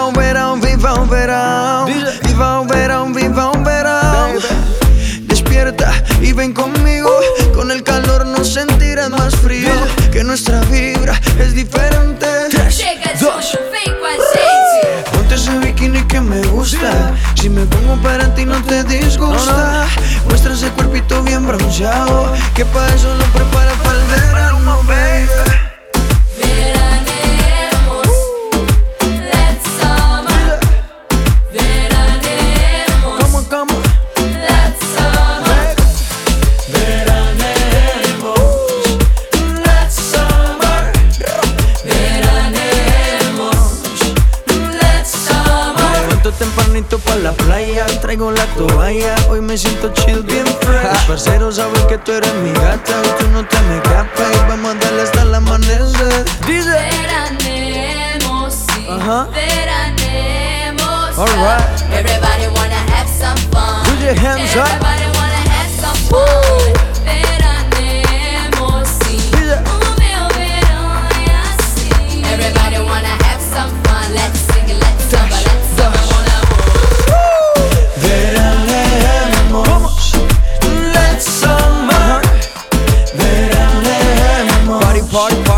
o verão, viva o verão. Viva o verão, viva o verão. Despierta y ven conmigo. Con el calor nos sentirás más frío. Que nuestra vibra es diferente. 3, 2. Ponte ese bikini que me gusta. Si me pongo para ti no te disgusta. Muestra ese cuerpito bien bronceado. Que pa' eso lo prepara para el verano, baby. Tempranito pa' la playa, traigo la toalla. Hoy me siento chill, bien fresh. Los parceros saben que tú eres mi gata y tú no te me escapas. Y vamos a darle hasta el amanecer. Dice veranemos, sí, veranemos. Alright. Everybody wanna have some fun. Put your hands up. Everybody wanna have some fun. Veranemos, sí. Dice O meu verão é assim. Everybody wanna have some fun. Let's sing it, let's samba, let's samba, mon amour. veranemos. Let's summer. Veranemos. Party, party, party.